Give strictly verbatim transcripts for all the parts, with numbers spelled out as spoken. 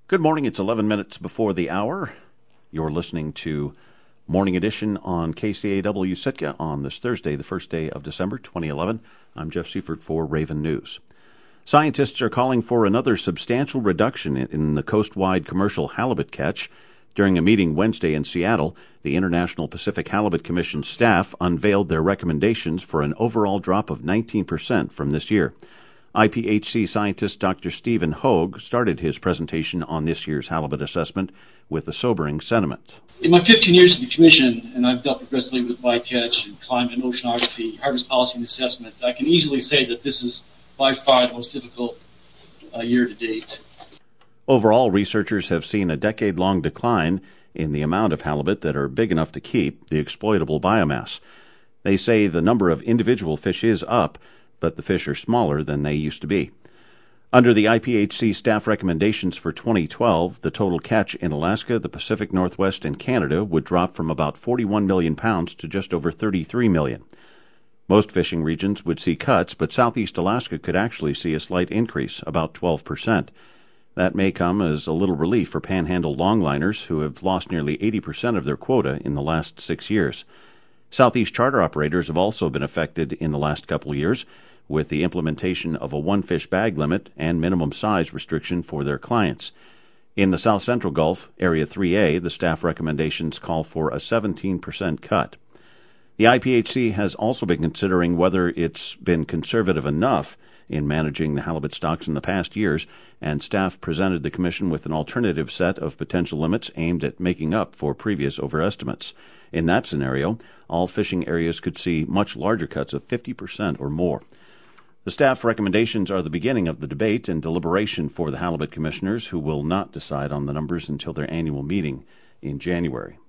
Good morning. It's eleven minutes before the hour. You're listening to Morning Edition on K C A W Sitka on this Thursday, the first day of December, twenty eleven. I'm Jeff Seifert for Raven News. Scientists are calling for another substantial reduction in the coast-wide commercial halibut catch. During a meeting Wednesday in Seattle, the International Pacific Halibut Commission staff unveiled their recommendations for an overall drop of nineteen percent from this year. I P H C scientist Doctor Stephen Hogue started his presentation on this year's halibut assessment with a sobering sentiment. In my fifteen years at the Commission, and I've dealt progressively with bycatch and climate and oceanography, harvest policy and assessment, I can easily say that this is by far the most difficult uh, year to date. Overall, researchers have seen a decade-long decline in the amount of halibut that are big enough to keep the exploitable biomass. They say the number of individual fish is up, but the fish are smaller than they used to be. Under the I P H C staff recommendations for twenty twelve, the total catch in Alaska, the Pacific Northwest, and Canada would drop from about forty-one million pounds to just over thirty-three million. Most fishing regions would see cuts, but Southeast Alaska could actually see a slight increase, about twelve percent. That may come as a little relief for panhandle longliners, who have lost nearly eighty percent of their quota in the last six years. Southeast charter operators have also been affected in the last couple of years, with the implementation of a one-fish bag limit and minimum size restriction for their clients. In the South Central Gulf, Area three A, the staff recommendations call for a seventeen percent cut. The I P H C has also been considering whether it's been conservative enough in managing the halibut stocks in the past years, and staff presented the Commission with an alternative set of potential limits aimed at making up for previous overestimates. In that scenario, all fishing areas could see much larger cuts of fifty percent or more. The staff recommendations are the beginning of the debate and deliberation for the halibut commissioners, who will not decide on the numbers until their annual meeting in January.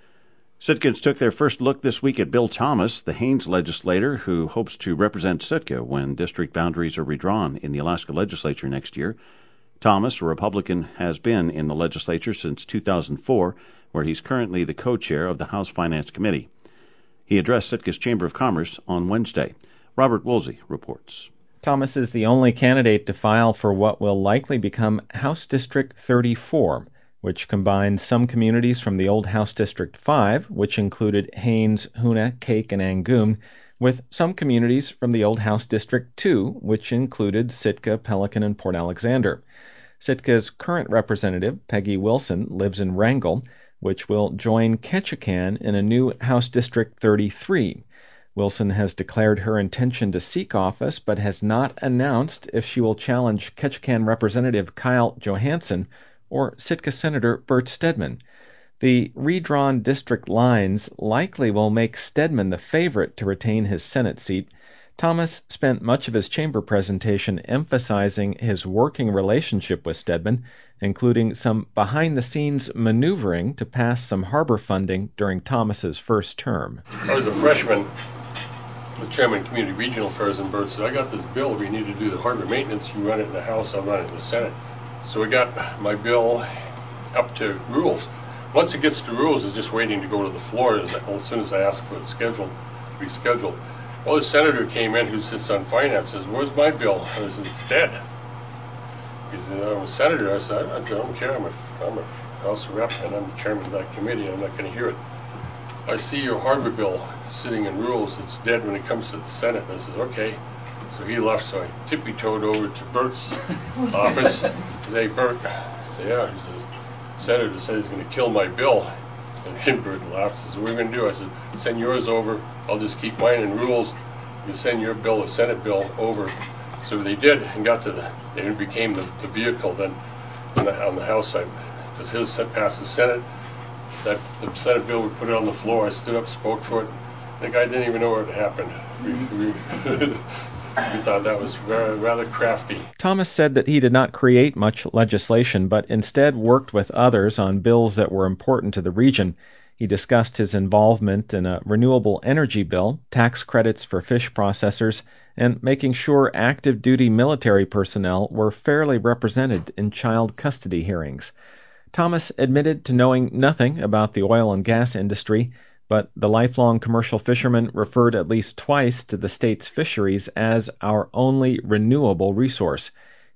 Sitkans took their first look this week at Bill Thomas, the Haines legislator who hopes to represent Sitka when district boundaries are redrawn in the Alaska legislature next year. Thomas, a Republican, has been in the legislature since two thousand four, where he's currently the co-chair of the House Finance Committee. He addressed Sitka's Chamber of Commerce on Wednesday. Robert Woolsey reports. Thomas is the only candidate to file for what will likely become House District thirty-four, which combines some communities from the old House District five, which included Haines, Hoonah, Cake, and Angoon, with some communities from the old House District two, which included Sitka, Pelican, and Port Alexander. Sitka's current representative, Peggy Wilson, lives in Wrangell, which will join Ketchikan in a new House District thirty-three. Wilson has declared her intention to seek office, but has not announced if she will challenge Ketchikan Representative Kyle Johansson or Sitka Senator Bert Stedman. The redrawn district lines likely will make Stedman the favorite to retain his Senate seat. Thomas spent much of his chamber presentation emphasizing his working relationship with Stedman, including some behind-the-scenes maneuvering to pass some harbor funding during Thomas's first term. I was a freshman with Chairman of Community Regional Affairs, and Bert said, I got this bill, we need to do the harbor maintenance, you run it in the House, I'll run it in the Senate. So we got my bill up to rules. Once it gets to rules, it's just waiting to go to the floor as, as soon as I ask for it scheduled, rescheduled. Well, the senator came in who sits on finance, says, where's my bill? I said, it's dead. He said, I'm a senator. I said, I don't care, I'm a, I'm a House rep and I'm the chairman of that committee, I'm not going to hear it. I see your harbor bill sitting in rules, it's dead when it comes to the Senate. I said, okay. So he left, so I tippy-toed over to Bert's office. He said, hey, Bert, yeah, he says, Senator said he's going to kill my bill. And Bert laughed. He says, what are we going to do? I said, send yours over. I'll just keep mine in rules. You send your bill, a Senate bill, over. So they did, and got to the, it became the, the vehicle then on the, on the House side. Because his passed the Senate, that the Senate bill would put it on the floor. I stood up, spoke for it. The guy didn't even know where it happened. We, we, we thought that was very, rather crafty. Thomas said that he did not create much legislation, but instead worked with others on bills that were important to the region. He discussed his involvement in a renewable energy bill, tax credits for fish processors, and making sure active duty military personnel were fairly represented in child custody hearings. Thomas admitted to knowing nothing about the oil and gas industry, but the lifelong commercial fisherman referred at least twice to the state's fisheries as our only renewable resource.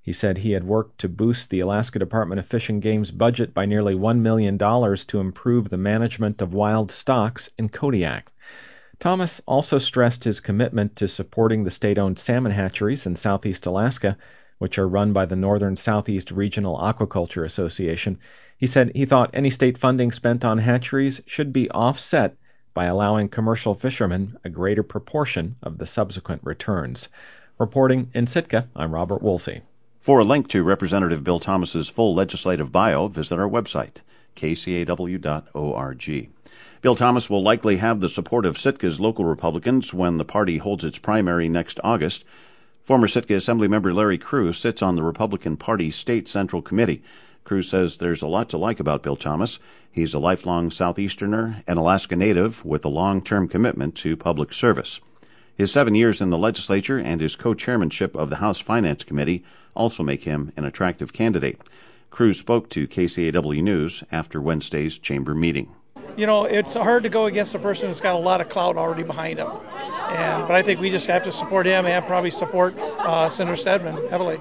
He said he had worked to boost the Alaska Department of Fish and Game's budget by nearly one million dollars to improve the management of wild stocks in Kodiak. Thomas also stressed his commitment to supporting the state-owned salmon hatcheries in southeast Alaska, which are run by the Northern Southeast Regional Aquaculture Association. He said he thought any state funding spent on hatcheries should be offset by allowing commercial fishermen a greater proportion of the subsequent returns. Reporting in Sitka, I'm Robert Woolsey. For a link to Representative Bill Thomas's full legislative bio, visit our website, k c a w dot org. Bill Thomas will likely have the support of Sitka's local Republicans when the party holds its primary next August. Former Sitka Assemblymember Larry Cruz sits on the Republican Party State Central Committee. Cruz says there's a lot to like about Bill Thomas. He's a lifelong Southeasterner, an Alaska native with a long-term commitment to public service. His seven years in the legislature and his co-chairmanship of the House Finance Committee also make him an attractive candidate. Cruz spoke to K C A W News after Wednesday's chamber meeting. You know, it's hard to go against a person who's got a lot of clout already behind him. And, but I think we just have to support him and probably support uh, Senator Stedman heavily.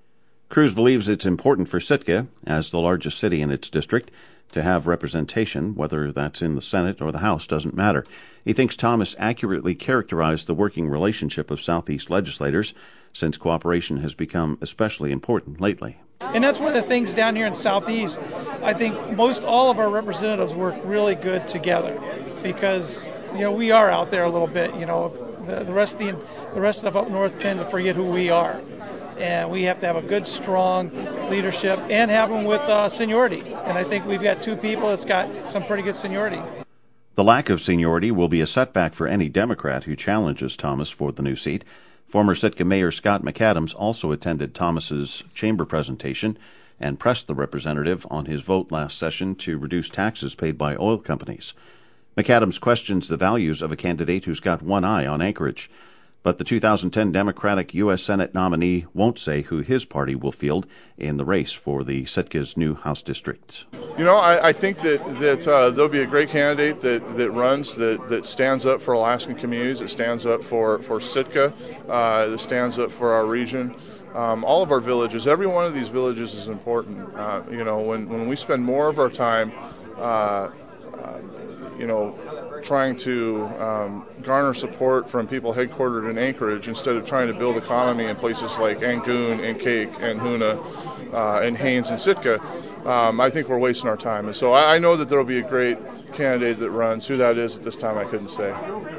Cruz believes it's important for Sitka, as the largest city in its district, to have representation, whether that's in the Senate or the House doesn't matter. He thinks Thomas accurately characterized the working relationship of Southeast legislators, since cooperation has become especially important lately. And that's one of the things down here in Southeast. I think most all of our representatives work really good together because, you know, we are out there a little bit. You know, the, the rest of the the rest of up north tend to forget who we are. And we have to have a good, strong leadership and have them with uh, seniority. And I think we've got two people that's got some pretty good seniority. The lack of seniority will be a setback for any Democrat who challenges Thomas for the new seat. Former Sitka Mayor Scott McAdams also attended Thomas's chamber presentation and pressed the representative on his vote last session to reduce taxes paid by oil companies. McAdams questions the values of a candidate who's got one eye on Anchorage. But the two thousand ten Democratic U S Senate nominee won't say who his party will field in the race for the Sitka's new House district. You know, I, I think that, that uh, there'll be a great candidate that, that runs, that, that stands up for Alaskan communities, that stands up for, for Sitka, uh, that stands up for our region. Um, all of our villages, every one of these villages is important. Uh, you know, when, when we spend more of our time, uh, uh, you know, trying to um, garner support from people headquartered in Anchorage instead of trying to build economy in places like Angoon and Cake and Hoonah uh, and Haines and Sitka, um, I think we're wasting our time. And so I, I know that there will be a great candidate that runs. Who that is at this time, I couldn't say.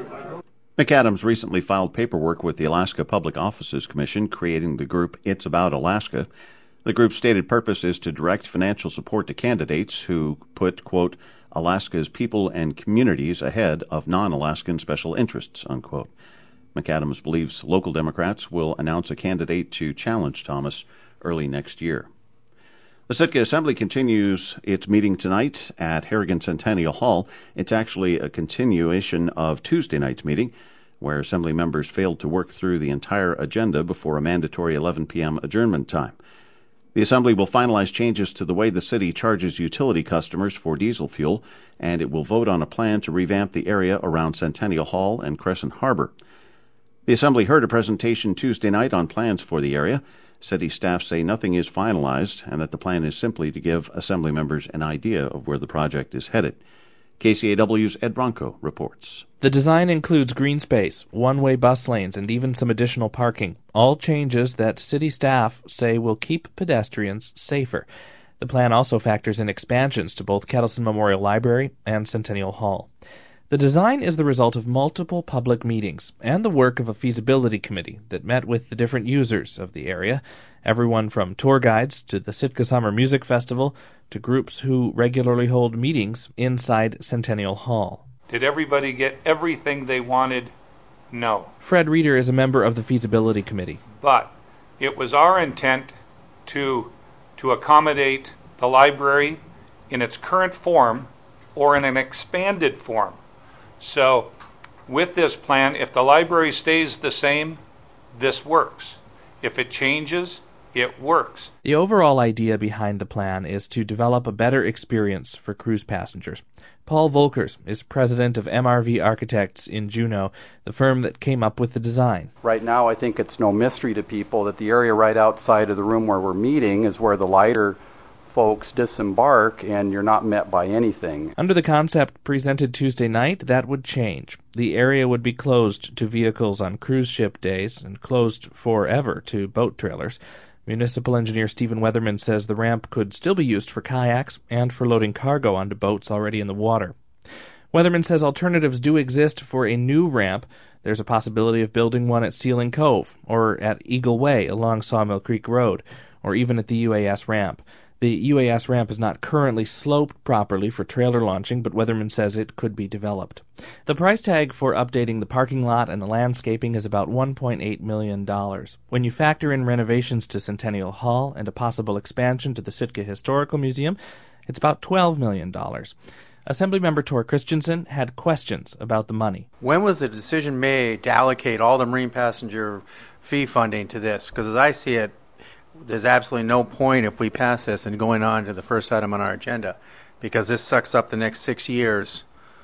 McAdams recently filed paperwork with the Alaska Public Offices Commission, creating the group It's About Alaska. The group's stated purpose is to direct financial support to candidates who put, quote, Alaska's people and communities ahead of non-Alaskan special interests, unquote. McAdams believes local Democrats will announce a candidate to challenge Thomas early next year. The Sitka Assembly continues its meeting tonight at Harrigan Centennial Hall. It's actually a continuation of Tuesday night's meeting, where Assembly members failed to work through the entire agenda before a mandatory eleven p.m. adjournment time. The Assembly will finalize changes to the way the city charges utility customers for diesel fuel, and it will vote on a plan to revamp the area around Centennial Hall and Crescent Harbor. The Assembly heard a presentation Tuesday night on plans for the area. City staff say nothing is finalized and that the plan is simply to give Assembly members an idea of where the project is headed. K C A W's Ed Bronco reports. The design includes green space, one-way bus lanes, and even some additional parking, all changes that city staff say will keep pedestrians safer. The plan also factors in expansions to both Kettleson Memorial Library and Centennial Hall. The design is the result of multiple public meetings and the work of a feasibility committee that met with the different users of the area, everyone from tour guides to the Sitka Summer Music Festival to groups who regularly hold meetings inside Centennial Hall. Did everybody get everything they wanted? No. Fred Reeder is a member of the feasibility committee. But it was our intent to, to accommodate the library in its current form or in an expanded form. So with this plan, if the library stays the same, this works. If it changes, it works. The overall idea behind the plan is to develop a better experience for cruise passengers. Paul Volkers is president of M R V Architects in Juneau, the firm that came up with the design. Right now, I think it's no mystery to people that the area right outside of the room where we're meeting is where the lighter folks disembark, and you're not met by anything. Under the concept presented Tuesday night, that would change. The area would be closed to vehicles on cruise ship days and closed forever to boat trailers. Municipal engineer Stephen Weatherman says the ramp could still be used for kayaks and for loading cargo onto boats already in the water. Weatherman says alternatives do exist for a new ramp. There's a possibility of building one at Sealing Cove, or at Eagle Way along Sawmill Creek Road, or even at the U A S ramp. The U A S ramp is not currently sloped properly for trailer launching, but Weatherman says it could be developed. The price tag for updating the parking lot and the landscaping is about one point eight million dollars. When you factor in renovations to Centennial Hall and a possible expansion to the Sitka Historical Museum, it's about twelve million dollars. Assemblymember Tor Christensen had questions about the money. When was the decision made to allocate all the marine passenger fee funding to this? Because as I see it, there's absolutely no point if we pass this and going on to the first item on our agenda, because this sucks up the next six years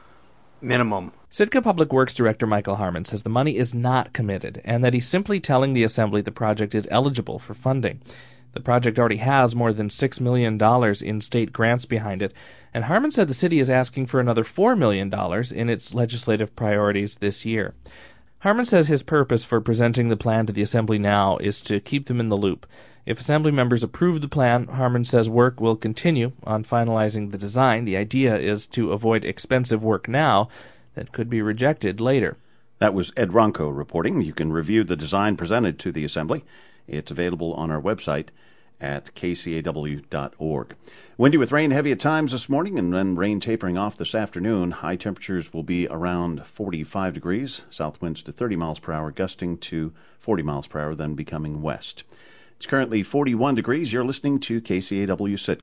minimum. Sitka Public Works Director Michael Harmon says the money is not committed and that he's simply telling the Assembly the project is eligible for funding. The project already has more than six million dollars in state grants behind it, and Harmon said the city is asking for another four million dollars in its legislative priorities this year. Harmon says his purpose for presenting the plan to the Assembly now is to keep them in the loop. If Assembly members approve the plan, Harmon says work will continue on finalizing the design. The idea is to avoid expensive work now that could be rejected later. That was Ed Ronco reporting. You can review the design presented to the Assembly. It's available on our website at k c a w dot org. Windy with rain heavy at times this morning, and then rain tapering off this afternoon. High temperatures will be around forty-five degrees, south winds to thirty miles per hour, gusting to forty miles per hour, then becoming west. It's currently forty-one degrees. You're listening to K C A W Sitka.